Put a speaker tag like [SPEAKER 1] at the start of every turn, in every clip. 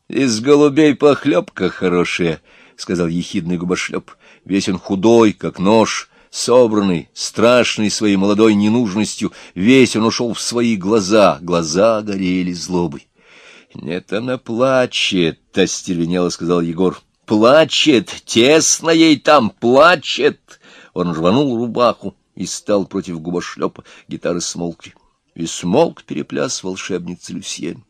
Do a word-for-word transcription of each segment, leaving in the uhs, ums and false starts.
[SPEAKER 1] Из голубей похлебка хорошая, — сказал ехидный губошлеп. Весь он худой, как нож, собранный, страшный своей молодой ненужностью. Весь он ушел в свои глаза, глаза горели злобой. — Нет, она плачет, — остервенело сказал Егор. — Плачет, тесно ей там, плачет. Он рванул рубаху и стал против губошлепа. Гитары смолкли. И смолк перепляс волшебницы Люсьен.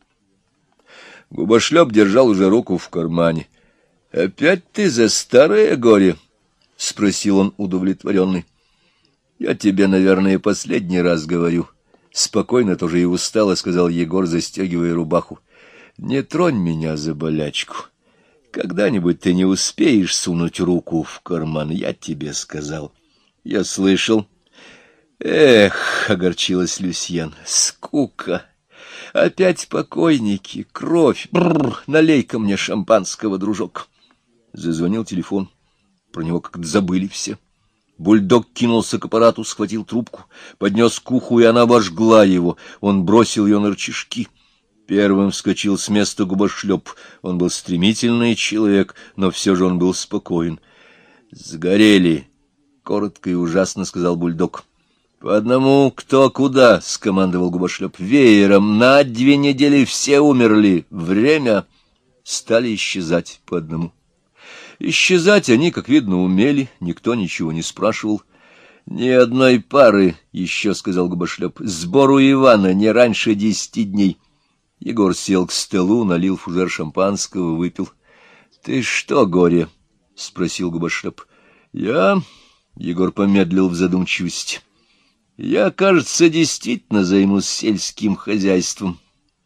[SPEAKER 1] Губошлеп держал уже руку в кармане. — Опять ты за старое горе? — спросил он удовлетворенный. — Я тебе, наверное, последний раз говорю. Спокойно тоже и устало, — сказал Егор, застегивая рубаху. — Не тронь меня за болячку. Когда-нибудь ты не успеешь сунуть руку в карман, я тебе сказал. — Я слышал. — Эх, — огорчилась Люсьен, — скука. Опять покойники, кровь. Бррр, налей-ка мне шампанского, дружок. Зазвонил телефон. Про него как-то забыли все. Бульдог кинулся к аппарату, схватил трубку, поднес к уху, и она обожгла его. Он бросил ее на рычажки. Первым вскочил с места губошлеп. Он был стремительный человек, но все же он был спокоен. — Сгорели, — коротко и ужасно сказал Бульдог. — По одному кто куда, — скомандовал губошлеп. — Веером на две недели все умерли. Время. Стали исчезать по одному. Исчезать они, как видно, умели, никто ничего не спрашивал. — Ни одной пары, — еще сказал губошлеп. — Сбор у Ивана не раньше десяти дней. Егор сел к столу, налил фужер шампанского, выпил. — Ты что, горе? — спросил губошлеп. — Я... — Егор помедлил в задумчивости. — Я, кажется, действительно займусь сельским хозяйством.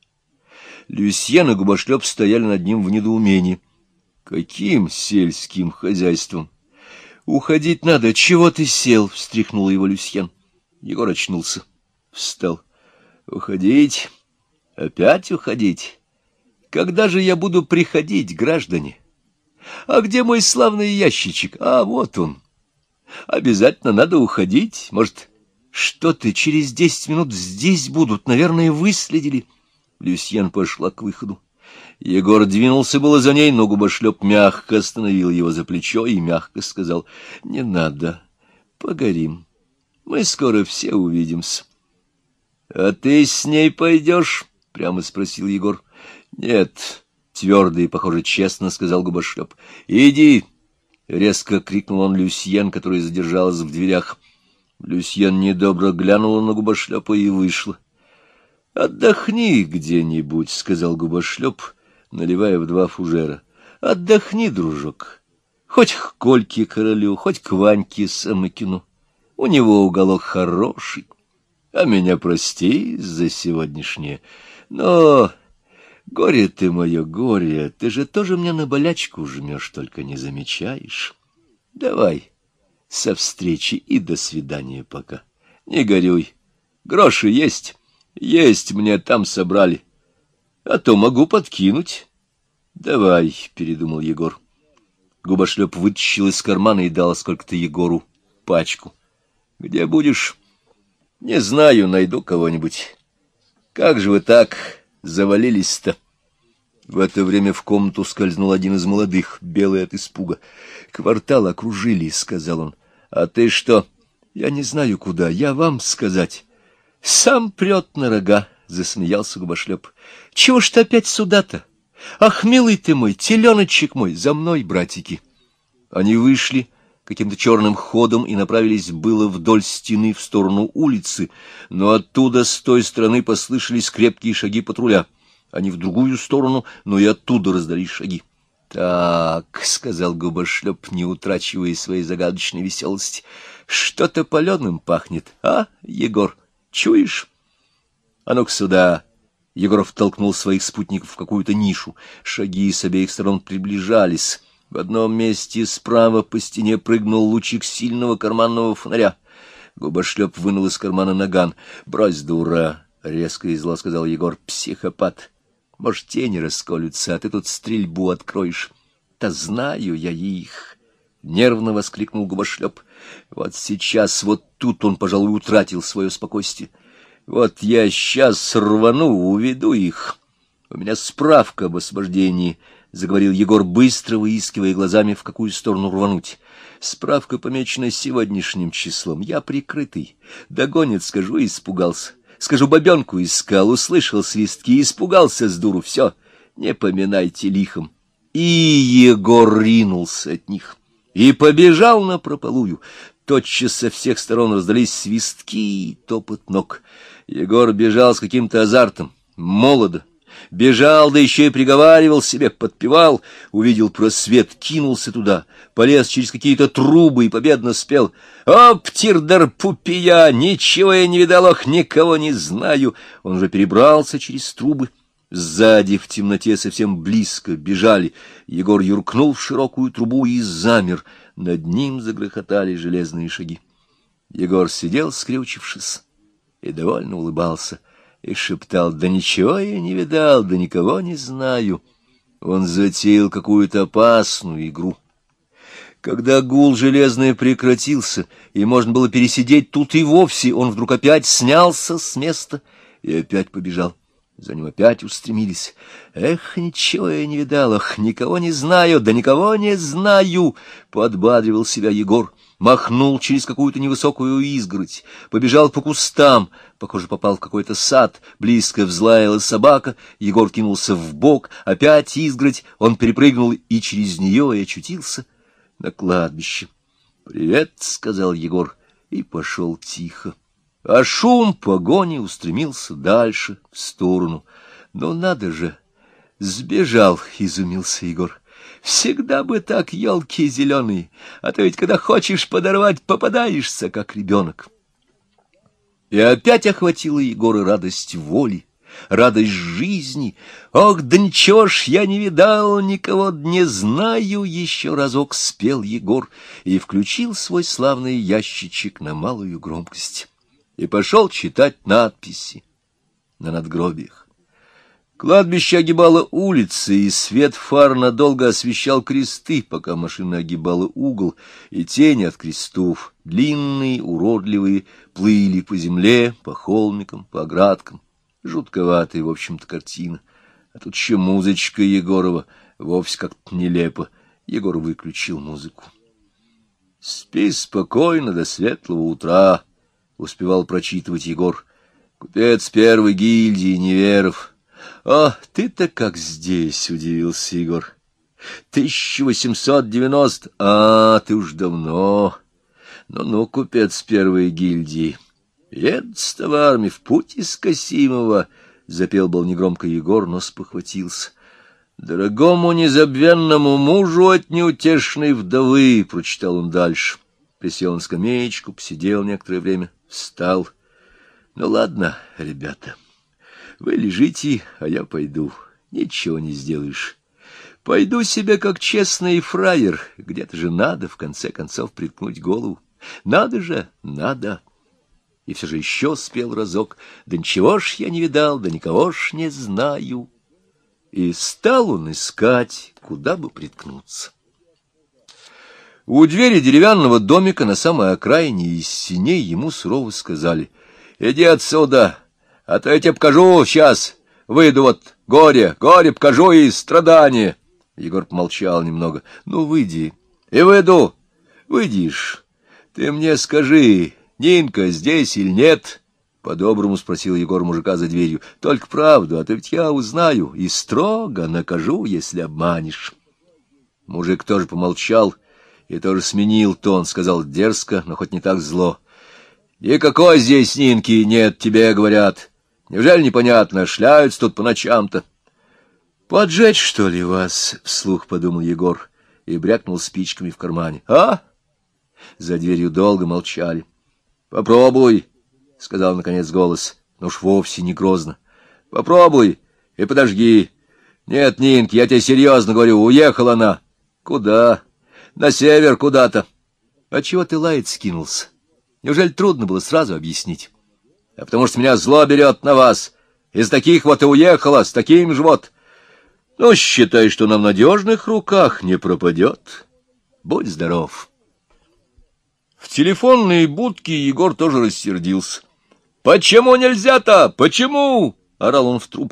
[SPEAKER 1] Люсьен и губошлеп стояли над ним в недоумении. — Каким сельским хозяйством? — Уходить надо. Чего ты сел? — встряхнула его Люсьен. Егор очнулся. Встал. — Уходить? Опять уходить? Когда же я буду приходить, граждане? А где мой славный ящичек? А вот он. Обязательно надо уходить. Может, что ты, через десять минут здесь будут? Наверное, выследили. Люсьен пошла к выходу. Егор двинулся было за ней, но губошлеп мягко остановил его за плечо и мягко сказал: — Не надо, погорим. Мы скоро все увидимся. — А ты с ней пойдешь? — прямо спросил Егор. — Нет, — твердо и, похоже, честно сказал губошлеп. — Иди! — резко крикнул он Люсьен, которая задержалась в дверях. Люсьен недобро глянула на губошлепа и вышла. — Отдохни где-нибудь, — сказал губошлеп, наливая в два фужера. — Отдохни, дружок. Хоть к Кольке Королю, хоть к Ваньке Самыкину. У него уголок хороший. А меня прости за сегодняшнее. Но горе ты мое, горе, ты же тоже мне на болячку жмешь, только не замечаешь. Давай со встречи и до свидания пока. Не горюй. Гроши есть? Есть, мне там собрали. А то могу подкинуть. Давай, передумал Егор. Губошлеп вытащил из кармана и дал сколько-то Егору пачку. Где будешь? Не знаю, найду кого-нибудь. Как же вы так завалились-то? В это время в комнату скользнул один из молодых, белый от испуга. — Квартал окружили, — сказал он. — А ты что? — Я не знаю куда, я вам сказать. — Сам прет на рога, — засмеялся губошлеп. — Чего ж ты опять сюда-то? Ах, милый ты мой, теленочек мой, за мной, братики. Они вышли каким-то черным ходом и направились было вдоль стены в сторону улицы, но оттуда, с той стороны, послышались крепкие шаги патруля. Они в другую сторону, но и оттуда раздались шаги. — Так, — сказал губошлеп, не утрачивая своей загадочной веселости, — что-то паленым пахнет, а, Егор, чуешь? — А ну-ка сюда! Егоров толкнул своих спутников в какую-то нишу. Шаги с обеих сторон приближались. В одном месте справа по стене прыгнул лучик сильного карманного фонаря. Губошлеп вынул из кармана наган. — Брось, дура! — резко и зло сказал Егор. — Психопат! Может, тени расколются, а ты тут стрельбу откроешь. — Да знаю я их! — нервно воскликнул губошлеп. Вот сейчас, вот тут он, пожалуй, утратил свое спокойствие. Вот я сейчас рвану, уведу их. — У меня справка об освобождении, — заговорил Егор, быстро выискивая глазами, в какую сторону рвануть. — Справка помечена сегодняшним числом. Я прикрытый. Догонит, скажу, испугался. Скажу, бабенку искал, услышал свистки, испугался с дуру. Все, не поминайте лихом. И Егор ринулся от них и побежал напропалую. Тотчас со всех сторон раздались свистки и топот ног. Егор бежал с каким-то азартом, молодо. Бежал, да еще и приговаривал себе, подпевал, увидел просвет, кинулся туда, полез через какие-то трубы и победно спел: «Оптирдар пупия, ничего я не видал, ох, никого не знаю». Он уже перебрался через трубы. Сзади в темноте совсем близко бежали. Егор юркнул в широкую трубу и замер. Над ним загрохотали железные шаги. Егор сидел, скрючившись, и довольно улыбался, и шептал: «Да ничего я не видал, да никого не знаю». Он затеял какую-то опасную игру. Когда гул железный прекратился, и можно было пересидеть тут и вовсе, он вдруг опять снялся с места и опять побежал. За ним опять устремились. «Эх, ничего я не видал, ах, никого не знаю, да никого не знаю!» — подбадривал себя Егор. Махнул через какую-то невысокую изгородь, побежал по кустам, похоже, попал в какой-то сад, близко взлаяла собака, Егор кинулся вбок, опять изгородь, он перепрыгнул и через нее и очутился на кладбище. «Привет», — сказал Егор, и пошел тихо. А шум погони устремился дальше, в сторону. «Ну надо же! Сбежал!» — изумился Егор. «Всегда бы так, елки зеленые, а то ведь, когда хочешь подорвать, попадаешься, как ребенок». И опять охватила Егора радость воли, радость жизни. «Ох, да ничего ж я не видал, никого не знаю!» — еще разок спел Егор и включил свой славный ящичек на малую громкость. И пошел читать надписи на надгробиях. Кладбище огибало улицы, и свет фар надолго освещал кресты, пока машина огибала угол, и тени от крестов, длинные, уродливые, плыли по земле, по холмикам, по оградкам. Жутковатая, в общем-то, картина. А тут еще музычка Егорова, вовсе как-то нелепо. Егор выключил музыку. «Спи спокойно до светлого утра», — успевал прочитывать Егор. «Купец первой гильдии неверов». «А, ты-то как здесь?» — удивился Егор. «тысяча восемьсот девяносто... А, ты уж давно. Ну-ну, купец первой гильдии. Едет с товарами в путь из Касимова», — запел был негромко Егор, но спохватился. «Дорогому незабвенному мужу от неутешной вдовы», — прочитал он дальше. Присел на скамеечку, посидел некоторое время, встал. «Ну ладно, ребята, вы лежите, а я пойду. Ничего не сделаешь. Пойду себе как честный фраер. Где-то же надо, в конце концов, приткнуть голову. Надо же, надо». И все же еще спел разок: «Да ничего ж я не видал, да никого ж не знаю». И стал он искать, куда бы приткнуться. У двери деревянного домика на самой окраине из синей ему сурово сказали: «Иди отсюда, а то я тебе покажу сейчас. Выйду вот горе, горе покажу и страдания». Егор помолчал немного. «Ну, выйди». «И выйду». «Выйдешь. Ты мне скажи, Нинка здесь или нет?» По-доброму спросил Егор мужика за дверью. «Только правду, а то ведь я узнаю и строго накажу, если обманешь». Мужик тоже помолчал и тоже сменил тон, сказал дерзко, но хоть не так зло: «Никакой здесь Нинки нет, тебе говорят. Неужели непонятно, шляются тут по ночам-то?» «Поджечь, что ли, вас?» — вслух подумал Егор и брякнул спичками в кармане. «А?» За дверью долго молчали. «Попробуй», — сказал наконец голос, но уж вовсе не грозно. «Попробуй и подожги. Нет, Нинки, я тебе серьезно говорю, уехала она». «Куда?» «На север куда-то». «А чего ты лаять скинулся? Неужели трудно было сразу объяснить?» «А потому что меня зло берет на вас. Из таких вот и уехала, с таким же вот. Ну, считай, что на надежных руках не пропадет. Будь здоров». В телефонной будке Егор тоже рассердился. «Почему нельзя-то? Почему?» — орал он в трубку.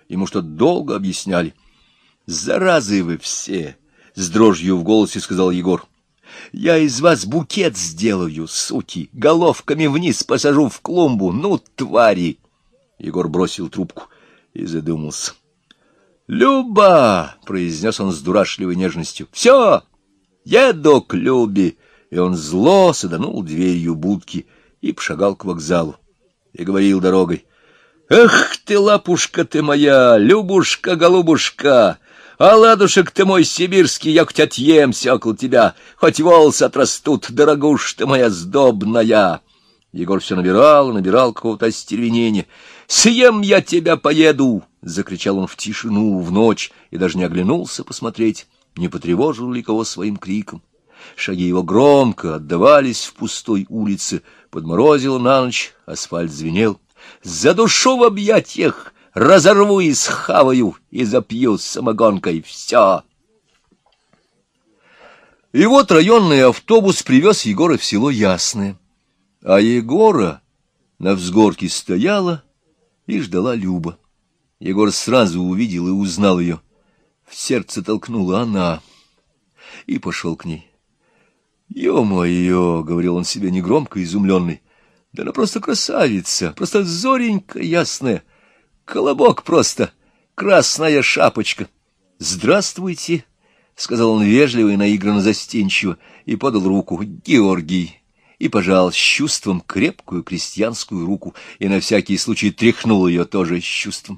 [SPEAKER 1] Ему что-то долго объясняли. «Заразы вы все!» — с дрожью в голосе сказал Егор. «Я из вас букет сделаю, суки, головками вниз посажу в клумбу, ну, твари!» Егор бросил трубку и задумался. «Люба!» — произнес он с дурашливой нежностью. «Все, еду к Любе!» И он зло саданул дверью будки и пошагал к вокзалу. И говорил дорогой: «Эх ты, лапушка ты моя, Любушка-голубушка! А ладушек ты мой сибирский, я хоть отъемся около тебя, хоть волосы отрастут, дорогуш ты моя сдобная!» Егор все набирал и набирал какого-то остервенения. «Съем я тебя, поеду!» — закричал он в тишину, в ночь, и даже не оглянулся посмотреть, не потревожил ли кого своим криком. Шаги его громко отдавались в пустой улице, подморозило на ночь, асфальт звенел. «Задушу в объятиях, разорву и схаваю, и запью с самогонкой, все!» И вот районный автобус привез Егора в село Ясное. А Егора на взгорке стояла и ждала Люба. Егор сразу увидел и узнал ее. В сердце толкнула она, и пошел к ней. «Ё-моё!» — говорил он себе негромко, изумленный. «Да она просто красавица, просто зоренька ясная, колобок просто, красная шапочка». «Здравствуйте!» — сказал он вежливо и наигранно застенчиво, и подал руку. «Георгий!» И пожал с чувством крепкую крестьянскую руку, и на всякий случай тряхнул ее тоже с чувством.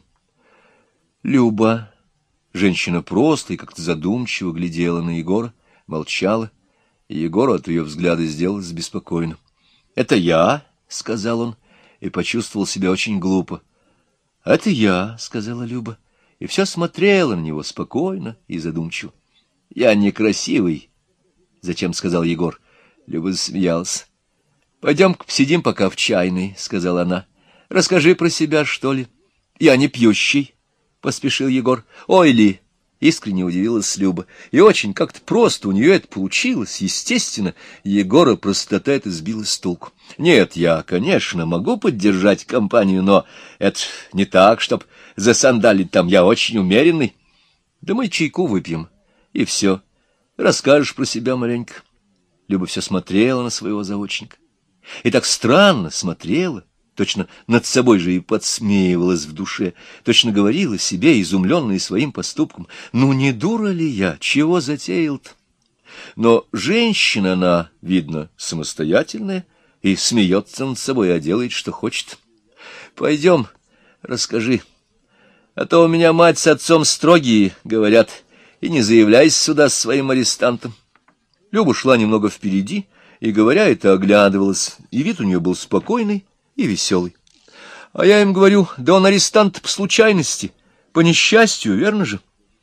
[SPEAKER 1] Люба, женщина просто и как-то задумчиво глядела на Егора, молчала, и Егору от ее взгляда сделалось беспокойно. «Это я», — сказал он, и почувствовал себя очень глупо. «Это я», — сказала Люба, и все смотрела на него спокойно и задумчиво. «Я некрасивый», — зачем сказал Егор. Люба засмеялась. «Пойдем-ка посидим пока в чайной», — сказала она. «Расскажи про себя, что ли». «Я не пьющий», — поспешил Егор. «Ой ли!» — искренне удивилась Люба. И очень как-то просто у нее это получилось, естественно. Егора простота это сбила с толку. «Нет, я, конечно, могу поддержать компанию, но это не так, чтоб засандалить там. Я очень умеренный. Да мы чайку выпьем, и все. Расскажешь про себя маленько». Люба все смотрела на своего заочника. И так странно смотрела, точно над собой же и подсмеивалась в душе, точно говорила себе, изумленная своим поступком: «Ну не дура ли я? Чего затеял-то?» Но женщина она, видно, самостоятельная, и смеется над собой, а делает, что хочет. «Пойдем, расскажи. А то у меня мать с отцом строгие, говорят, и не заявляйся сюда с своим арестантом». Люба шла немного впереди, и, говоря это, оглядывалась, и вид у нее был спокойный и веселый. А я им говорю: да он арестант по случайности, по несчастью, верно же?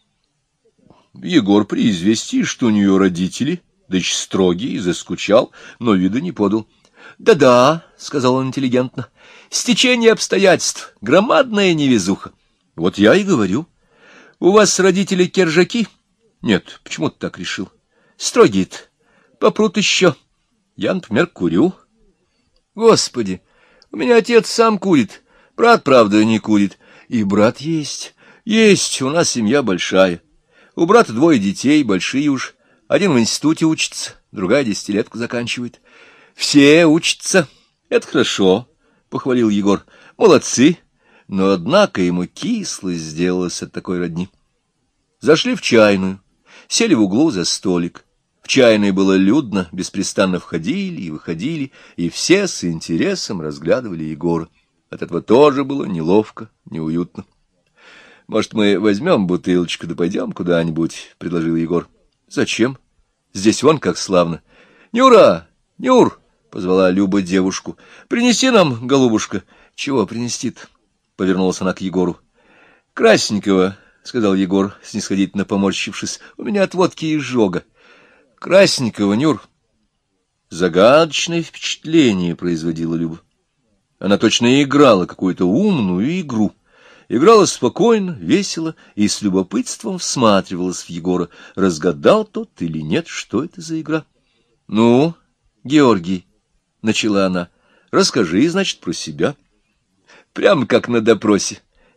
[SPEAKER 1] Егор при известии, что у нее родители, да еще строгий, заскучал, но вида не подал. «Да-да», — сказал он интеллигентно, — «стечение обстоятельств, громадная невезуха». «Вот я и говорю. У вас родители кержаки?» «Нет, почему ты так решил?» «Строгие-то. Попрут еще. Я, например, курю». «Господи, у меня отец сам курит, брат, правда, не курит. И брат есть. Есть, у нас семья большая. У брата двое детей, большие уж. Один в институте учится, другая десятилетку заканчивает. Все учатся. Это хорошо», — похвалил Егор. «Молодцы». Но, однако, ему кисло сделалось от такой родни. Зашли в чайную, сели в углу за столик. В чайной было людно, беспрестанно входили и выходили, и все с интересом разглядывали Егора. От этого тоже было неловко, неуютно. «Может, мы возьмем бутылочку, да пойдем куда-нибудь?» — предложил Егор. «Зачем? Здесь вон как славно». «Нюра! Нюр!» — позвала Люба девушку. «Принеси нам, голубушка». «Чего принести-то?» — повернулась она к Егору. «Красненького», — сказал Егор, снисходительно поморщившись. «У меня от водки изжога». «Красненького, Нюр». Загадочное впечатление производила Люба. Она точно играла какую-то умную игру. Играла спокойно, весело и с любопытством всматривалась в Егора. Разгадал тот или нет, что это за игра? — Ну, Георгий, — начала она, — расскажи, значит, про себя. — Прямо как на допросе.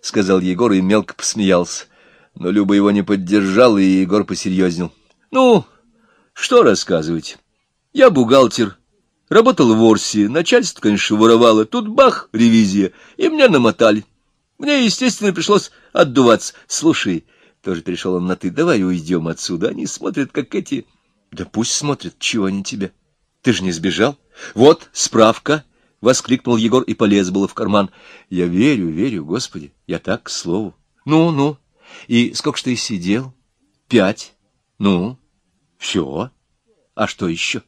[SPEAKER 1] сказал Егор и мелко посмеялся. Но Люба его не поддержала, и Егор посерьезнел. — Ну, что рассказывать? Я бухгалтер, работал в Орсе, начальство, конечно, воровало. Тут бах, ревизия, и меня намотали. Мне, естественно, пришлось отдуваться. Слушай, тоже перешел он на «ты», давай уйдем отсюда. Они смотрят, как эти... Да пусть смотрят, чего они тебя. Ты же не сбежал? Вот, справка. — воскликнул Егор и полез было в карман. — Я верю, верю, Господи, я так, к слову. — Ну, ну, и сколько ж ты сидел? — Пять. — Ну, все. А что еще?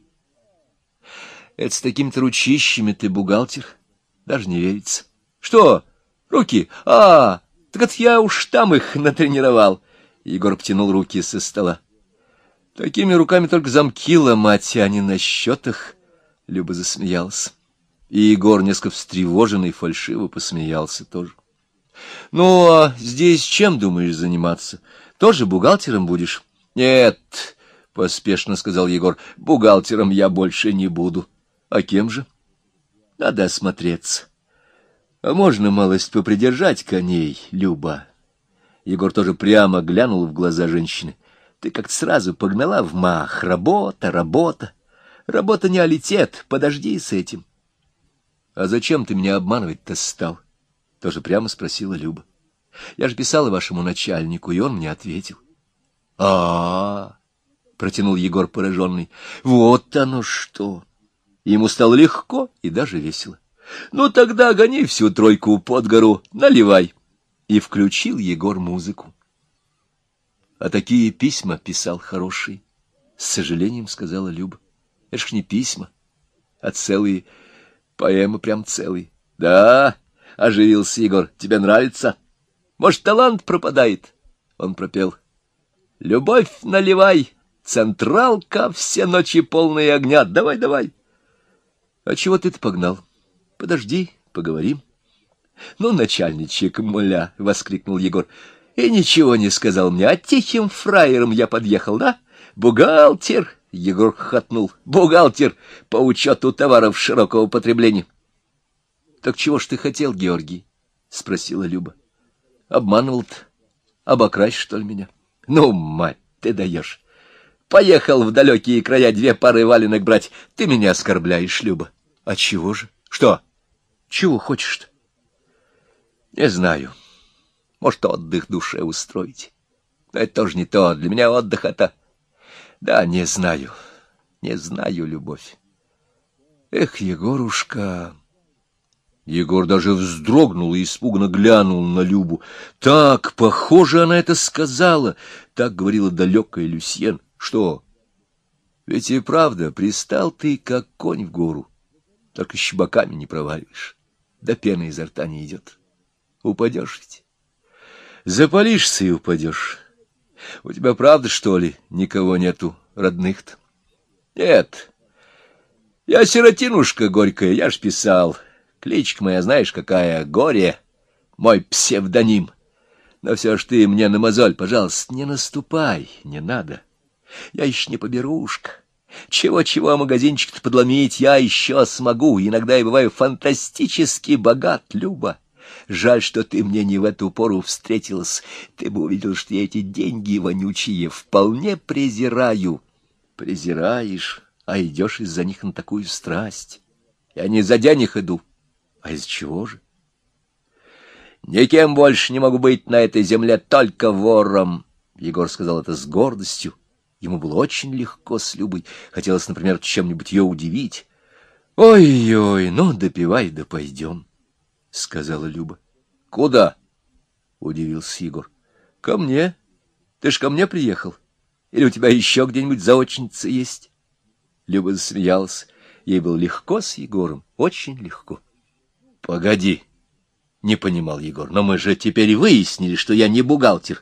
[SPEAKER 1] — Это с такими-то ручищами ты бухгалтер. Даже не верится. — Что? Руки? А, так это я уж там их натренировал. Егор потянул руки со стола. — Такими руками только замки ломать, а не на счетах. Люба засмеялась. И Егор, несколько встревоженный, фальшиво посмеялся тоже. — Ну, а здесь чем думаешь заниматься? Тоже бухгалтером будешь? — Нет, — поспешно сказал Егор, — бухгалтером я больше не буду. — А кем же? — Надо осмотреться. — А можно малость попридержать коней, Люба? Егор тоже прямо глянул в глаза женщины. — Ты как-то сразу погнала в мах. Работа, работа. Работа не алитет, подожди с этим. — А зачем ты меня обманывать-то стал? — тоже прямо спросила Люба. — Я же писала вашему начальнику, и он мне ответил. — А-а-а! — протянул Егор пораженный. — Вот оно что! Ему стало легко и даже весело. — Ну тогда гони всю тройку под гору, наливай. И включил Егор музыку. — А такие письма писал хорошие, — с сожалением сказала Люба. — Это ж не письма, а целые... Поэма прям целый. — Да, — оживился Егор, — тебе нравится? Может, талант пропадает? Он пропел. — Любовь наливай, централка, все ночи полные огня. Давай, давай. — А чего ты-то погнал? Подожди, поговорим. — Ну, начальничек, муля, — воскликнул Егор, — и ничего не сказал мне, а тихим фраером я подъехал, да? Бухгалтер! — Егор хохотнул. — Бухгалтер по учету товаров широкого потребления. — Так чего ж ты хотел, Георгий? — спросила Люба. — Обманывал-то. Обокрасть, что ли, меня? — Ну, мать, ты даешь. Поехал в далекие края две пары валенок брать. Ты меня оскорбляешь, Люба. — А чего же? — Что? Чего хочешь-то? — Не знаю. Может, отдых душе устроить. Но это тоже не то. Для меня отдых — это... Да, не знаю, не знаю, любовь. Эх, Егорушка... Егор даже вздрогнул и испуганно глянул на Любу. Так, похоже, она это сказала. Так говорила далекая Люсьен. Что? Ведь и правда, пристал ты, как конь в гору. Только щебаками не проваливаешь. Да пена изо рта не идет. Упадешь ведь. Запалишься и упадешь. У тебя правда, что ли, никого нету родных-то? Нет. Я сиротинушка горькая, я ж писал. Кличка моя, знаешь, какая? Горе. Мой псевдоним. Но все ж ты мне на мозоль, пожалуйста, не наступай, не надо. Я еще не поберушка. Чего-чего магазинчик-то подломить я еще смогу. Иногда я бываю фантастически богат, Люба. Жаль, что ты мне не в эту пору встретилась. Ты бы увидел, что я эти деньги вонючие вполне презираю. Презираешь, а идешь из-за них на такую страсть. Я не за денег иду. А из чего же? Никем больше не могу быть на этой земле, только вором. Егор сказал это с гордостью. Ему было очень легко с Любой. Хотелось, например, чем-нибудь ее удивить. Ой-ой, ну, допивай, да пойдем. — сказала Люба. — Куда? — удивился Егор. — Ко мне. Ты ж ко мне приехал. Или у тебя еще где-нибудь заочница есть? Люба засмеялась. Ей было легко с Егором, очень легко. — Погоди, — не понимал Егор, — но мы же теперь выяснили, что я не бухгалтер.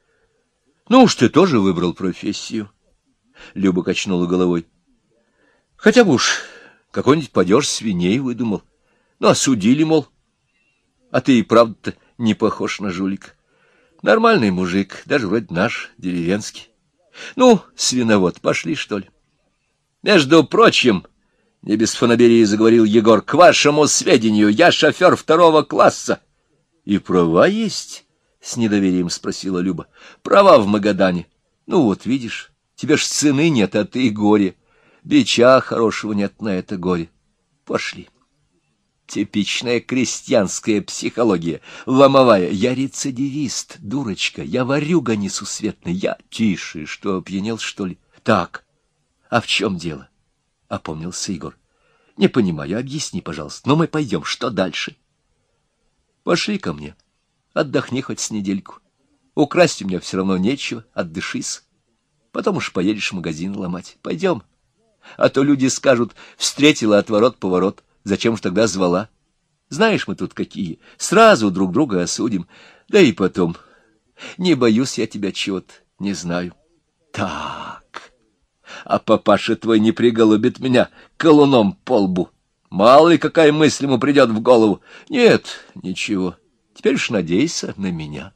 [SPEAKER 1] — Ну уж ты тоже выбрал профессию. Люба качнула головой. — Хотя бы уж какой-нибудь падеж свиней выдумал. Ну, осудили, мол. А ты и правда-то не похож на жулика. Нормальный мужик, даже вроде наш, деревенский. Ну, свиновод, пошли, что ли? Между прочим, не без фанаберии заговорил Егор, к вашему сведению, я шофер второго класса. И права есть? — с недоверием спросила Люба. — Права в Магадане. Ну вот, видишь, тебе ж цены нет, а ты горе. Бича хорошего нет на это горе. Пошли. Типичная крестьянская психология, ломовая. Я рецидивист, дурочка, я ворюга несусветный, я... Тише, что, опьянел, что ли? Так, а в чем дело? — опомнился Егор. — Не понимаю, объясни, пожалуйста. Но мы пойдем, что дальше? — Пошли ко мне. Отдохни хоть с недельку. Украсть у меня все равно нечего, отдышись. Потом уж поедешь в магазин ломать. Пойдем. А то люди скажут: встретила отворот-поворот. Зачем ж тогда звала? Знаешь, мы тут какие. Сразу друг друга осудим. Да и потом. Не боюсь я тебя чего-то, не знаю. Так. А папаша твой не приголубит меня колуном по лбу. Мало ли какая мысль ему придет в голову. Нет, ничего. Теперь уж надейся на меня.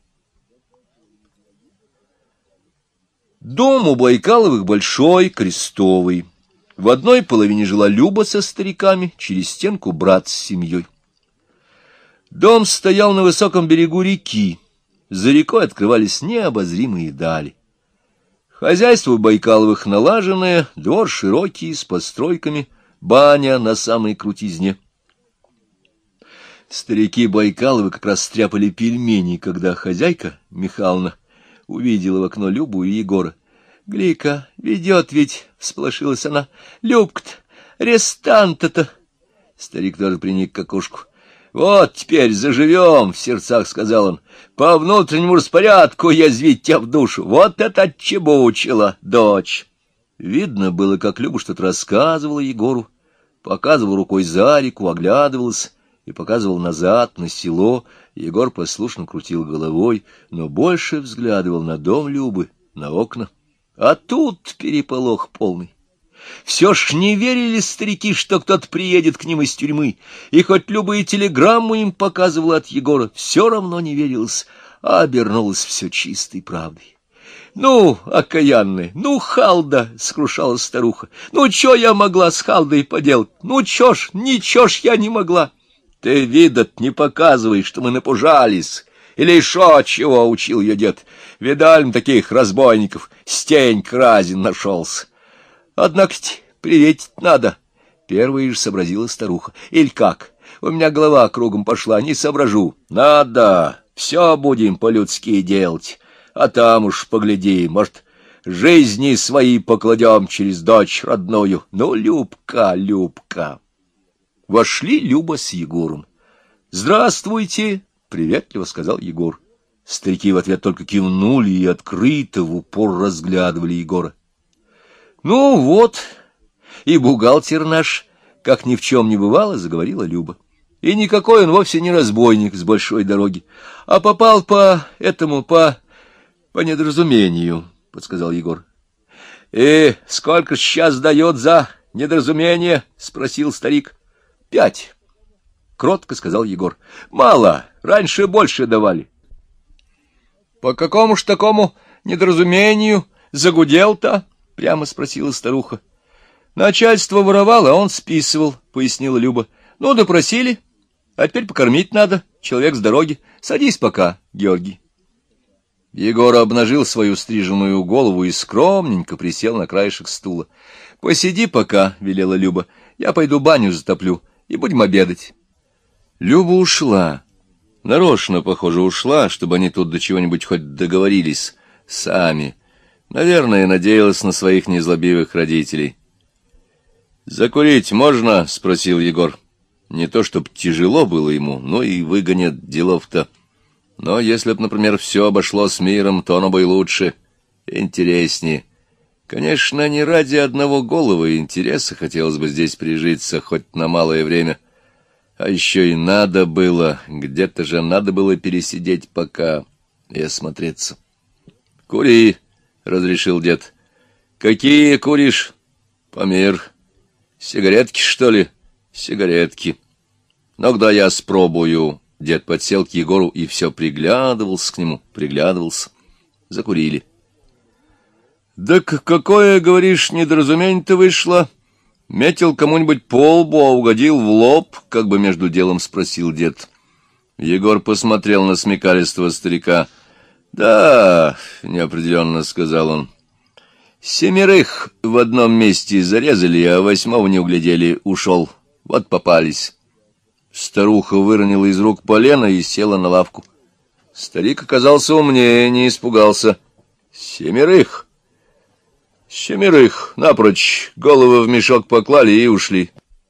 [SPEAKER 1] Дом у Байкаловых большой, крестовый. В одной половине жила Люба со стариками, через стенку брат с семьей. Дом стоял на высоком берегу реки. За рекой открывались необозримые дали. Хозяйство у Байкаловых налаженное, двор широкий, с постройками, баня на самой крутизне. Старики Байкаловы как раз стряпали пельмени, когда хозяйка, Михайловна, увидела в окно Любу и Егора. — Глика, ведет ведь, — всполошилась она. — Любка-то, рестанта-то. Старик тоже приник к окошку. — Вот теперь заживем, — в сердцах сказал он. — По внутреннему распорядку язвить тебя в душу. Вот это отчебучила, дочь. Видно было, как Люба что-то рассказывала Егору, показывала рукой за реку, оглядывалась и показывал назад, на село. Егор послушно крутил головой, но больше взглядывал на дом Любы, на окна. А тут переполох полный. Все ж не верили старики, что кто-то приедет к ним из тюрьмы, и хоть Люба и телеграмму им показывала от Егора, все равно не верилось, а обернулось все чистой правдой. — Ну, окаянная, ну, халда! — скрушалась старуха. — Ну, чё я могла с халдой поделать? Ну, чё ж, ничего ж я не могла. Ты, видать, не показывай, что мы напужались. Или шо чего, — учил ее дед. Видали мы таких разбойников, Стенька Разин нашелся. Однако приветить надо. Первая же сообразила старуха. Или как? У меня голова кругом пошла, не соображу. Надо, все будем по-людски делать. А там уж погляди, может, жизни свои покладем через дочь родную. Ну, Любка, Любка. Вошли Люба с Егором. «Здравствуйте!» — приветливо сказал Егор. Старики в ответ только кивнули и открыто в упор разглядывали Егора. «Ну вот, и бухгалтер наш, как ни в чем не бывало, — заговорила Люба. И никакой он вовсе не разбойник с большой дороги, а попал по этому, по... по недоразумению, — подсказал Егор. — Э, сколько сейчас дает за недоразумение? — спросил старик. — Пять, — кротко сказал Егор. — Мало, раньше больше давали. — По какому ж такому недоразумению загудел-то? — прямо спросила старуха. — Начальство воровало, а он списывал, — пояснила Люба. — Ну, допросили, а теперь покормить надо, человек с дороги. Садись пока, Георгий. Егор обнажил свою стриженную голову и скромненько присел на краешек стула. — Посиди пока, — велела Люба, — я пойду баню затоплю, и будем обедать. Люба ушла. Нарочно, похоже, ушла, чтобы они тут до чего-нибудь хоть договорились сами. Наверное, надеялась на своих незлобивых родителей. — Закурить можно? — спросил Егор. Не то чтоб тяжело было ему, но и выгонят делов-то. Но если б, например, все обошлось миром, то оно бы и лучше, интереснее. Конечно, не ради одного голого интереса хотелось бы здесь прижиться хоть на малое время. А еще и надо было, где-то же надо было пересидеть пока и осмотреться. — Кури, — разрешил дед. — Какие куришь? — Помер. — Сигаретки, что ли? — Сигаретки. — Ну-ка, я спробую. Дед подсел к Егору и все приглядывался к нему, приглядывался. Закурили. — Да какое, говоришь, недоразумение-то вышло? Метил кому-нибудь по лбу, а угодил в лоб? — как бы между делом спросил дед. Егор посмотрел на смекалистого старика. — Да, — неопределенно сказал он. — Семерых в одном месте зарезали, а восьмого не углядели, ушел. Вот попались. Старуха выронила из рук полено и села на лавку. Старик оказался умнее, не испугался. — Семерых? — Семерых, напрочь, головы в мешок поклали и ушли.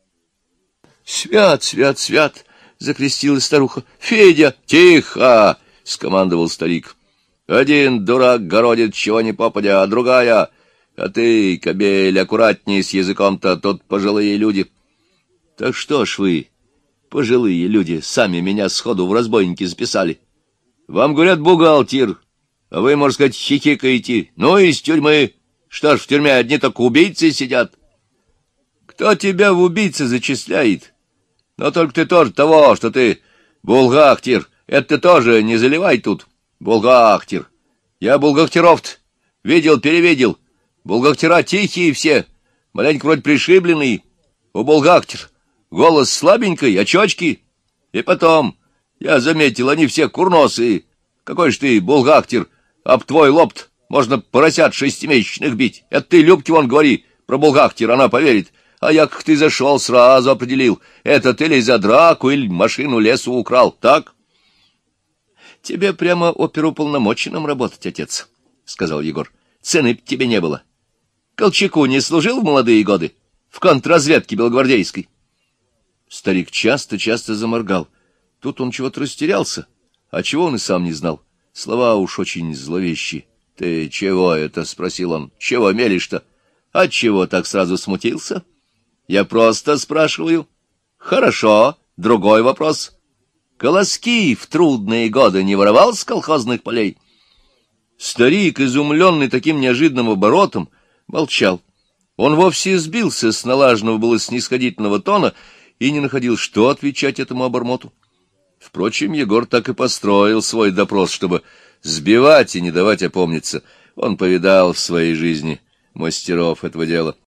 [SPEAKER 1] — Свят, свят, свят! — закрестилась старуха. — Федя! — Тихо! — скомандовал старик. — Один дурак городит, чего ни попадя, а другая... А ты, кобель, аккуратней с языком-то, тут пожилые люди. — Так что ж вы, пожилые люди, сами меня сходу в разбойники записали? Вам говорят бухгалтер, а вы, можно сказать, хихикаете. Ну, из тюрьмы. Что ж, в тюрьме одни только убийцы сидят. Кто тебя в убийцы зачисляет? Но только ты тоже того, что ты бухгалтер. Это ты тоже не заливай тут. Бухгалтер. Я бухгалтеров-то видел-перевидел. Бухгалтера тихие все, маленько вроде пришибленные. У бухгалтер голос слабенький, очочки. И потом, я заметил, они все курносые. Какой ж ты бухгалтер, об твой лоб можно поросят шестимесячных бить. Это ты, Любке, вон говори про бухгалтер, она поверит. А я, как ты зашел, сразу определил, это ты ли за драку или машину лесу украл, так? — Тебе прямо оперуполномоченным работать, отец, — сказал Егор. — Цены тебе не было. Колчаку не служил в молодые годы? В контрразведке белогвардейской? Старик часто-часто заморгал. Тут он чего-то растерялся. А чего он и сам не знал. Слова уж очень зловещие. — Ты чего это? — спросил он. — Чего мелешь-то? — Отчего так сразу смутился? — Я просто спрашиваю. — Хорошо. Другой вопрос. Колоски в трудные годы не воровал с колхозных полей? Старик, изумленный таким неожиданным оборотом, молчал. Он вовсе сбился с налаженного было снисходительного тона и не находил, что отвечать этому обормоту. Впрочем, Егор так и построил свой допрос, чтобы сбивать и не давать опомниться. Он повидал в своей жизни мастеров этого дела.